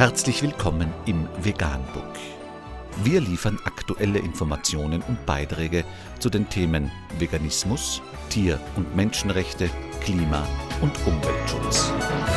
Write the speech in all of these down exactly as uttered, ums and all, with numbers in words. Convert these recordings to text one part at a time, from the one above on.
Herzlich willkommen im Veganbook. Wir liefern aktuelle Informationen und Beiträge zu den Themen Veganismus, Tier- und Menschenrechte, Klima- und Umweltschutz.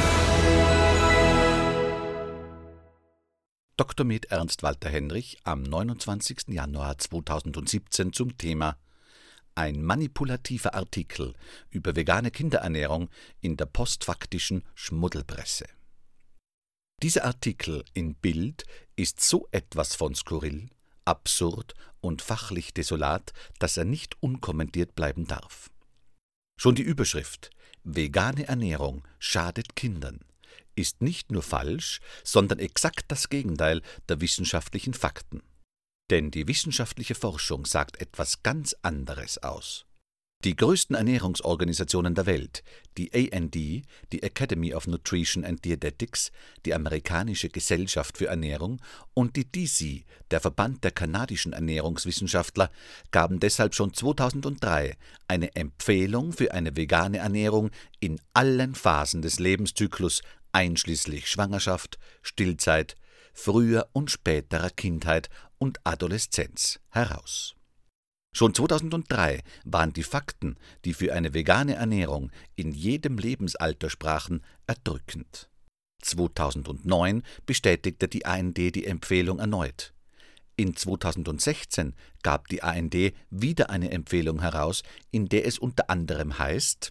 Doktor med Ernst Walter Henrich am neunundzwanzigsten Januar zweitausendsiebzehn zum Thema Ein manipulativer Artikel über vegane Kinderernährung in der postfaktischen Schmuddelpresse. Dieser Artikel in Bild ist so etwas von skurril, absurd und fachlich desolat, dass er nicht unkommentiert bleiben darf. Schon die Überschrift »Vegane Ernährung schadet Kindern« ist nicht nur falsch, sondern exakt das Gegenteil der wissenschaftlichen Fakten. Denn die wissenschaftliche Forschung sagt etwas ganz anderes aus. Die größten Ernährungsorganisationen der Welt, die A N D, die Academy of Nutrition and Dietetics, die amerikanische Gesellschaft für Ernährung und die D C, der Verband der kanadischen Ernährungswissenschaftler, gaben deshalb schon zweitausenddrei eine Empfehlung für eine vegane Ernährung in allen Phasen des Lebenszyklus, einschließlich Schwangerschaft, Stillzeit, früher und späterer Kindheit und Adoleszenz heraus. Schon zweitausenddrei waren die Fakten, die für eine vegane Ernährung in jedem Lebensalter sprachen, erdrückend. zweitausendneun bestätigte die A N D die Empfehlung erneut. In zweitausendsechzehn gab die A N D wieder eine Empfehlung heraus, in der es unter anderem heißt: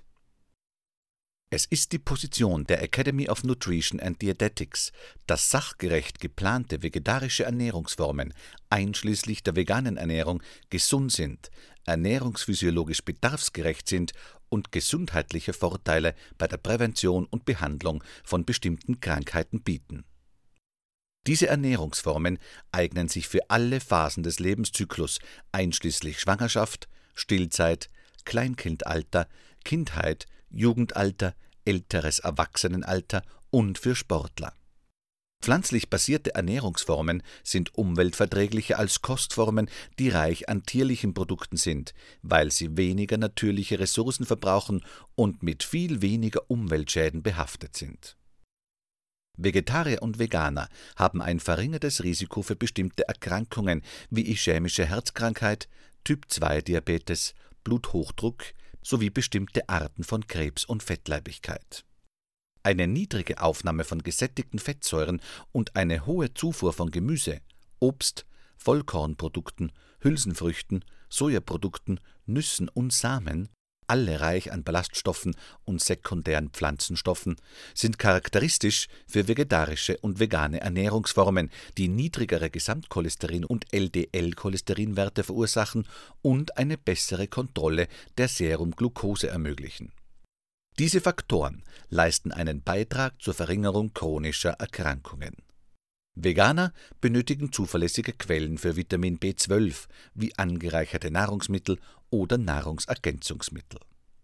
Es ist die Position der Academy of Nutrition and Dietetics, dass sachgerecht geplante vegetarische Ernährungsformen, einschließlich der veganen Ernährung, gesund sind, ernährungsphysiologisch bedarfsgerecht sind und gesundheitliche Vorteile bei der Prävention und Behandlung von bestimmten Krankheiten bieten. Diese Ernährungsformen eignen sich für alle Phasen des Lebenszyklus, einschließlich Schwangerschaft, Stillzeit, Kleinkindalter, Kindheit, Jugendalter, älteres Erwachsenenalter und für Sportler. Pflanzlich basierte Ernährungsformen sind umweltverträglicher als Kostformen, die reich an tierlichen Produkten sind, weil sie weniger natürliche Ressourcen verbrauchen und mit viel weniger Umweltschäden behaftet sind. Vegetarier und Veganer haben ein verringertes Risiko für bestimmte Erkrankungen wie ischämische Herzkrankheit, Typ zwei Diabetes, Bluthochdruck sowie bestimmte Arten von Krebs und Fettleibigkeit. Eine niedrige Aufnahme von gesättigten Fettsäuren und eine hohe Zufuhr von Gemüse, Obst, Vollkornprodukten, Hülsenfrüchten, Sojaprodukten, Nüssen und Samen, alle reich an Ballaststoffen und sekundären Pflanzenstoffen, sind charakteristisch für vegetarische und vegane Ernährungsformen, die niedrigere Gesamtcholesterin- und L D L-Cholesterinwerte verursachen und eine bessere Kontrolle der Serumglucose ermöglichen. Diese Faktoren leisten einen Beitrag zur Verringerung chronischer Erkrankungen. Veganer benötigen zuverlässige Quellen für Vitamin B zwölf, wie angereicherte Nahrungsmittel oder Nahrungsergänzungsmittel.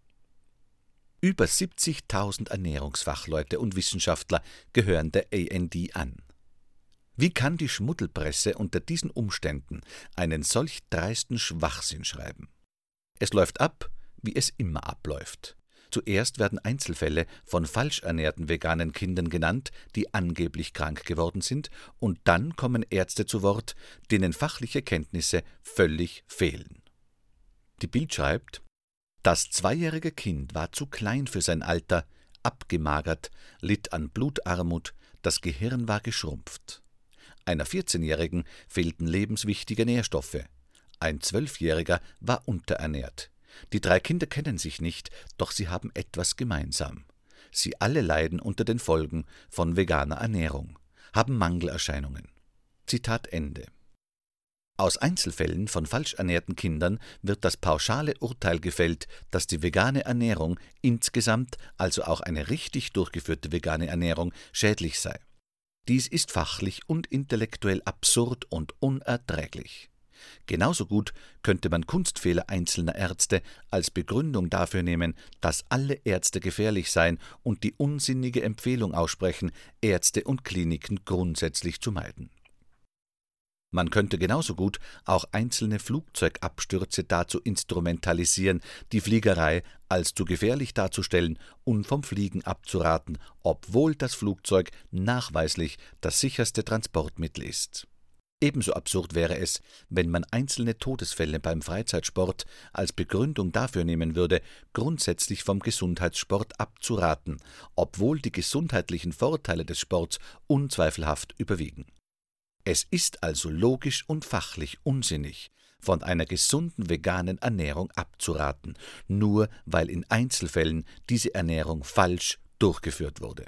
Über siebzigtausend Ernährungsfachleute und Wissenschaftler gehören der A N D an. Wie kann die Schmuddelpresse unter diesen Umständen einen solch dreisten Schwachsinn schreiben? Es läuft ab, wie es immer abläuft. Zuerst werden Einzelfälle von falsch ernährten veganen Kindern genannt, die angeblich krank geworden sind, und dann kommen Ärzte zu Wort, denen fachliche Kenntnisse völlig fehlen. Die Bild schreibt: Das zweijährige Kind war zu klein für sein Alter, abgemagert, litt an Blutarmut, das Gehirn war geschrumpft. Einer vierzehnjährigen fehlten lebenswichtige Nährstoffe. Ein Zwölfjähriger war unterernährt. Die drei Kinder kennen sich nicht, doch sie haben etwas gemeinsam. Sie alle leiden unter den Folgen von veganer Ernährung, haben Mangelerscheinungen. Zitat Ende. Aus Einzelfällen von falsch ernährten Kindern wird das pauschale Urteil gefällt, dass die vegane Ernährung insgesamt, also auch eine richtig durchgeführte vegane Ernährung, schädlich sei. Dies ist fachlich und intellektuell absurd und unerträglich. Genauso gut könnte man Kunstfehler einzelner Ärzte als Begründung dafür nehmen, dass alle Ärzte gefährlich seien und die unsinnige Empfehlung aussprechen, Ärzte und Kliniken grundsätzlich zu meiden. Man könnte genauso gut auch einzelne Flugzeugabstürze dazu instrumentalisieren, die Fliegerei als zu gefährlich darzustellen und vom Fliegen abzuraten, obwohl das Flugzeug nachweislich das sicherste Transportmittel ist. Ebenso absurd wäre es, wenn man einzelne Todesfälle beim Freizeitsport als Begründung dafür nehmen würde, grundsätzlich vom Gesundheitssport abzuraten, obwohl die gesundheitlichen Vorteile des Sports unzweifelhaft überwiegen. Es ist also logisch und fachlich unsinnig, von einer gesunden veganen Ernährung abzuraten, nur weil in Einzelfällen diese Ernährung falsch durchgeführt wurde.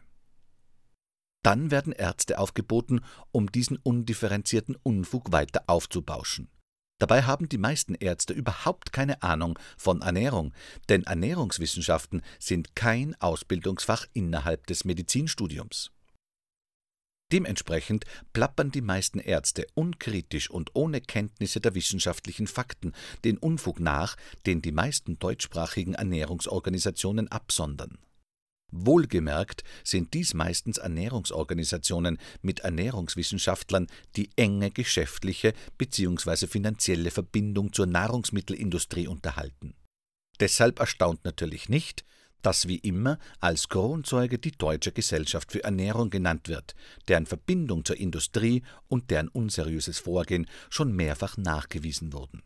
Dann werden Ärzte aufgeboten, um diesen undifferenzierten Unfug weiter aufzubauschen. Dabei haben die meisten Ärzte überhaupt keine Ahnung von Ernährung, denn Ernährungswissenschaften sind kein Ausbildungsfach innerhalb des Medizinstudiums. Dementsprechend plappern die meisten Ärzte unkritisch und ohne Kenntnisse der wissenschaftlichen Fakten den Unfug nach, den die meisten deutschsprachigen Ernährungsorganisationen absondern. Wohlgemerkt sind dies meistens Ernährungsorganisationen mit Ernährungswissenschaftlern, die enge geschäftliche bzw. finanzielle Verbindung zur Nahrungsmittelindustrie unterhalten. Deshalb erstaunt natürlich nicht, dass wie immer als Kronzeuge die Deutsche Gesellschaft für Ernährung genannt wird, deren Verbindung zur Industrie und deren unseriöses Vorgehen schon mehrfach nachgewiesen wurden.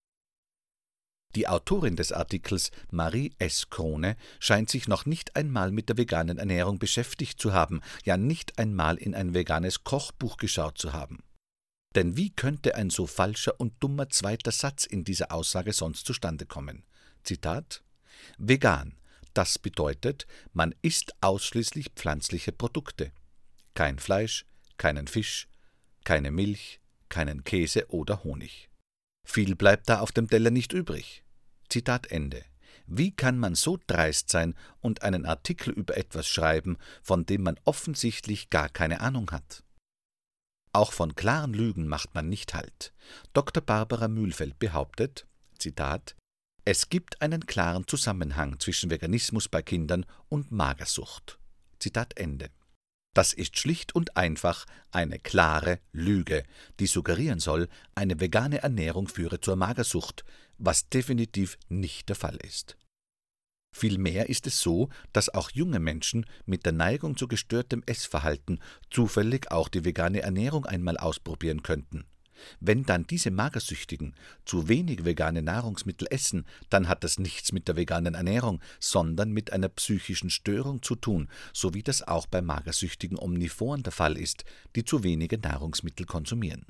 Die Autorin des Artikels, Marie S. Krone, scheint sich noch nicht einmal mit der veganen Ernährung beschäftigt zu haben, ja nicht einmal in ein veganes Kochbuch geschaut zu haben. Denn wie könnte ein so falscher und dummer zweiter Satz in dieser Aussage sonst zustande kommen? Zitat: Vegan. Das bedeutet, man isst ausschließlich pflanzliche Produkte. Kein Fleisch, keinen Fisch, keine Milch, keinen Käse oder Honig. Viel bleibt da auf dem Teller nicht übrig. Zitat Ende. Wie kann man so dreist sein und einen Artikel über etwas schreiben, von dem man offensichtlich gar keine Ahnung hat? Auch von klaren Lügen macht man nicht Halt. Doktor Barbara Mühlfeld behauptet, Zitat: Es gibt einen klaren Zusammenhang zwischen Veganismus bei Kindern und Magersucht. Zitat Ende. Das ist schlicht und einfach eine klare Lüge, die suggerieren soll, eine vegane Ernährung führe zur Magersucht, was definitiv nicht der Fall ist. Vielmehr ist es so, dass auch junge Menschen mit der Neigung zu gestörtem Essverhalten zufällig auch die vegane Ernährung einmal ausprobieren könnten. Wenn dann diese Magersüchtigen zu wenig vegane Nahrungsmittel essen, dann hat das nichts mit der veganen Ernährung, sondern mit einer psychischen Störung zu tun, so wie das auch bei magersüchtigen Omnivoren der Fall ist, die zu wenige Nahrungsmittel konsumieren.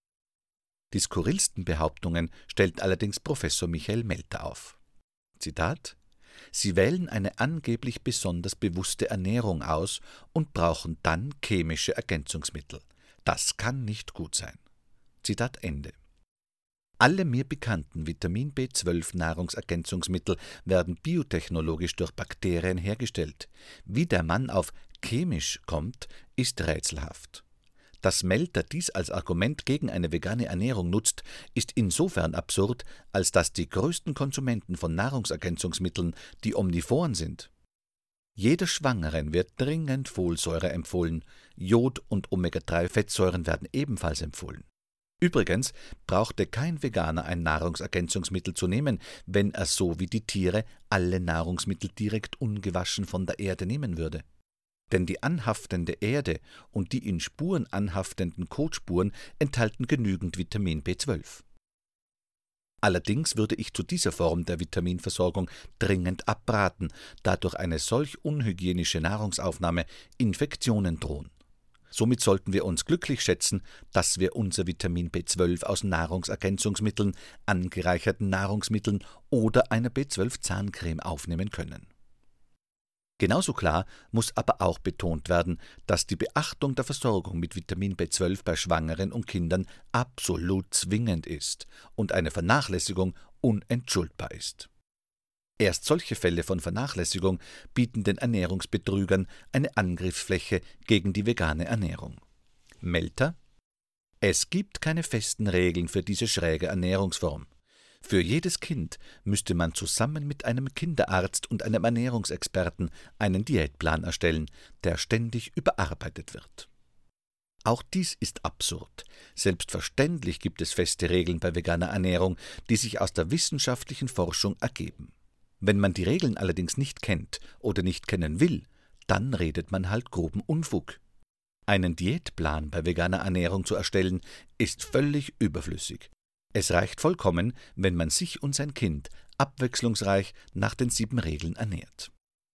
Die skurrilsten Behauptungen stellt allerdings Professor Michael Melter auf. Zitat: Sie wählen eine angeblich besonders bewusste Ernährung aus und brauchen dann chemische Ergänzungsmittel. Das kann nicht gut sein. Zitat Ende. Alle mir bekannten Vitamin B zwölf Nahrungsergänzungsmittel werden biotechnologisch durch Bakterien hergestellt. Wie der Mann auf chemisch kommt, ist rätselhaft. Dass Melter dies als Argument gegen eine vegane Ernährung nutzt, ist insofern absurd, als dass die größten Konsumenten von Nahrungsergänzungsmitteln die Omnivoren sind. Jeder Schwangeren wird dringend Folsäure empfohlen, Jod- und Omega drei Fettsäuren werden ebenfalls empfohlen. Übrigens brauchte kein Veganer ein Nahrungsergänzungsmittel zu nehmen, wenn er so wie die Tiere alle Nahrungsmittel direkt ungewaschen von der Erde nehmen würde. Denn die anhaftende Erde und die in Spuren anhaftenden Kotspuren enthalten genügend Vitamin B zwölf. Allerdings würde ich zu dieser Form der Vitaminversorgung dringend abraten, da durch eine solch unhygienische Nahrungsaufnahme Infektionen drohen. Somit sollten wir uns glücklich schätzen, dass wir unser Vitamin B zwölf aus Nahrungsergänzungsmitteln, angereicherten Nahrungsmitteln oder einer B zwölf Zahncreme aufnehmen können. Genauso klar muss aber auch betont werden, dass die Beachtung der Versorgung mit Vitamin B zwölf bei Schwangeren und Kindern absolut zwingend ist und eine Vernachlässigung unentschuldbar ist. Erst solche Fälle von Vernachlässigung bieten den Ernährungsbetrügern eine Angriffsfläche gegen die vegane Ernährung. Melter: Es gibt keine festen Regeln für diese schräge Ernährungsform. Für jedes Kind müsste man zusammen mit einem Kinderarzt und einem Ernährungsexperten einen Diätplan erstellen, der ständig überarbeitet wird. Auch dies ist absurd. Selbstverständlich gibt es feste Regeln bei veganer Ernährung, die sich aus der wissenschaftlichen Forschung ergeben. Wenn man die Regeln allerdings nicht kennt oder nicht kennen will, dann redet man halt groben Unfug. Einen Diätplan bei veganer Ernährung zu erstellen, ist völlig überflüssig. Es reicht vollkommen, wenn man sich und sein Kind abwechslungsreich nach den sieben Regeln ernährt.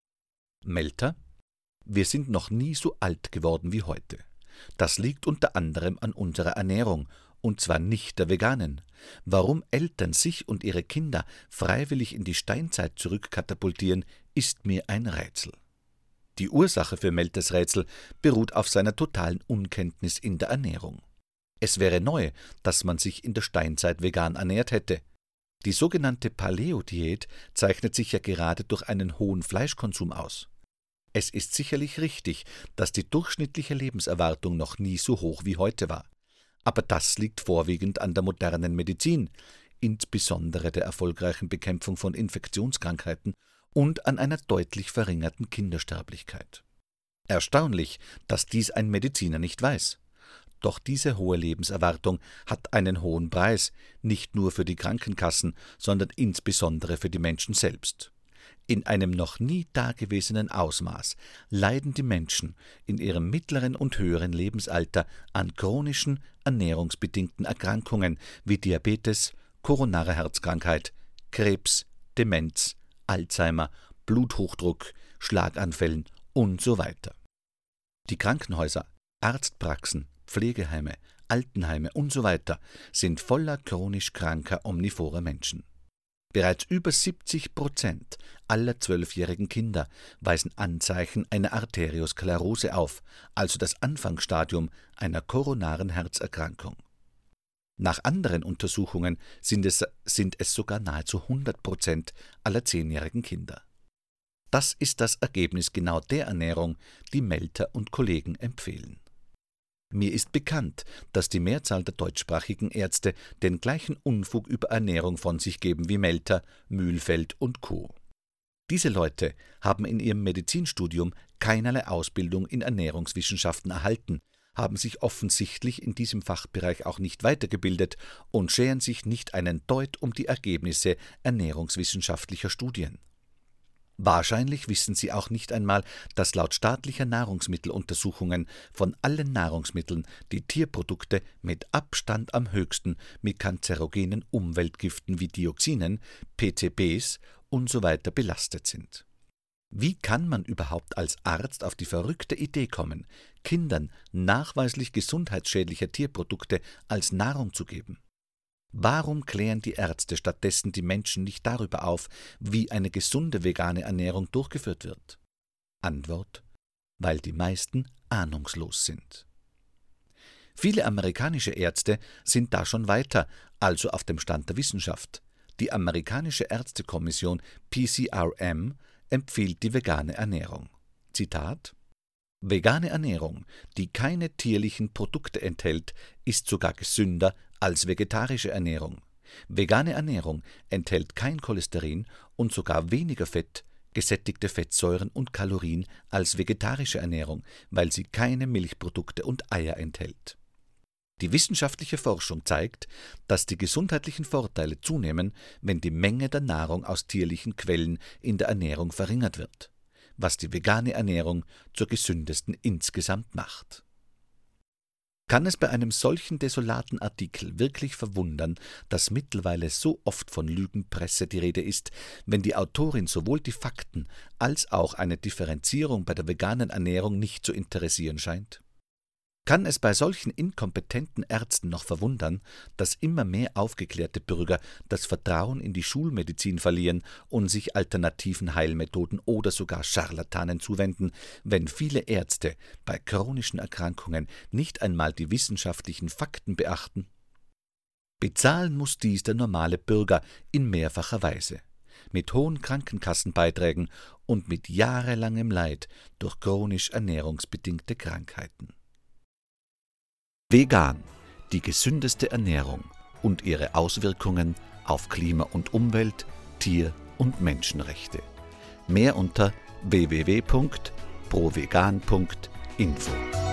Melter: Wir sind noch nie so alt geworden wie heute. Das liegt unter anderem an unserer Ernährung, und zwar nicht der veganen. Warum Eltern sich und ihre Kinder freiwillig in die Steinzeit zurückkatapultieren, ist mir ein Rätsel. Die Ursache für Melters Rätsel beruht auf seiner totalen Unkenntnis in der Ernährung. Es wäre neu, dass man sich in der Steinzeit vegan ernährt hätte. Die sogenannte Paleo-Diät zeichnet sich ja gerade durch einen hohen Fleischkonsum aus. Es ist sicherlich richtig, dass die durchschnittliche Lebenserwartung noch nie so hoch wie heute war. Aber das liegt vorwiegend an der modernen Medizin, insbesondere der erfolgreichen Bekämpfung von Infektionskrankheiten und an einer deutlich verringerten Kindersterblichkeit. Erstaunlich, dass dies ein Mediziner nicht weiß. Doch diese hohe Lebenserwartung hat einen hohen Preis, nicht nur für die Krankenkassen, sondern insbesondere für die Menschen selbst. In einem noch nie dagewesenen Ausmaß leiden die Menschen in ihrem mittleren und höheren Lebensalter an chronischen, ernährungsbedingten Erkrankungen wie Diabetes, koronare Herzkrankheit, Krebs, Demenz, Alzheimer, Bluthochdruck, Schlaganfällen und so weiter. Die Krankenhäuser, Arztpraxen, Pflegeheime, Altenheime und so weiter sind voller chronisch kranker, omnivorer Menschen. Bereits über siebzig Prozent aller zwölfjährigen Kinder weisen Anzeichen einer Arteriosklerose auf, also das Anfangsstadium einer koronaren Herzerkrankung. Nach anderen Untersuchungen sind es, sind es sogar nahezu hundert Prozent aller zehnjährigen Kinder. Das ist das Ergebnis genau der Ernährung, die Melter und Kollegen empfehlen. Mir ist bekannt, dass die Mehrzahl der deutschsprachigen Ärzte den gleichen Unfug über Ernährung von sich geben wie Melter, Mühlfeld und Co. Diese Leute haben in ihrem Medizinstudium keinerlei Ausbildung in Ernährungswissenschaften erhalten, haben sich offensichtlich in diesem Fachbereich auch nicht weitergebildet und scheren sich nicht einen Deut um die Ergebnisse ernährungswissenschaftlicher Studien. Wahrscheinlich wissen sie auch nicht einmal, dass laut staatlicher Nahrungsmitteluntersuchungen von allen Nahrungsmitteln die Tierprodukte mit Abstand am höchsten mit kanzerogenen Umweltgiften wie Dioxinen, P C Bs und so weiter belastet sind. Wie kann man überhaupt als Arzt auf die verrückte Idee kommen, Kindern nachweislich gesundheitsschädliche Tierprodukte als Nahrung zu geben? Warum klären die Ärzte stattdessen die Menschen nicht darüber auf, wie eine gesunde vegane Ernährung durchgeführt wird? Antwort: Weil die meisten ahnungslos sind. Viele amerikanische Ärzte sind da schon weiter, also auf dem Stand der Wissenschaft. Die amerikanische Ärztekommission P C R M empfiehlt die vegane Ernährung. Zitat: Vegane Ernährung, die keine tierlichen Produkte enthält, ist sogar gesünder als vegetarische Ernährung. Vegane Ernährung enthält kein Cholesterin und sogar weniger Fett, gesättigte Fettsäuren und Kalorien als vegetarische Ernährung, weil sie keine Milchprodukte und Eier enthält. Die wissenschaftliche Forschung zeigt, dass die gesundheitlichen Vorteile zunehmen, wenn die Menge der Nahrung aus tierlichen Quellen in der Ernährung verringert wird, was die vegane Ernährung zur gesündesten insgesamt macht. Kann es bei einem solchen desolaten Artikel wirklich verwundern, dass mittlerweile so oft von Lügenpresse die Rede ist, wenn die Autorin sowohl die Fakten als auch eine Differenzierung bei der veganen Ernährung nicht zu interessieren scheint? Kann es bei solchen inkompetenten Ärzten noch verwundern, dass immer mehr aufgeklärte Bürger das Vertrauen in die Schulmedizin verlieren und sich alternativen Heilmethoden oder sogar Scharlatanen zuwenden, wenn viele Ärzte bei chronischen Erkrankungen nicht einmal die wissenschaftlichen Fakten beachten? Bezahlen muss dies der normale Bürger in mehrfacher Weise, mit hohen Krankenkassenbeiträgen und mit jahrelangem Leid durch chronisch ernährungsbedingte Krankheiten. Vegan, die gesündeste Ernährung und ihre Auswirkungen auf Klima und Umwelt, Tier- und Menschenrechte. Mehr unter w w w punkt provegan punkt info.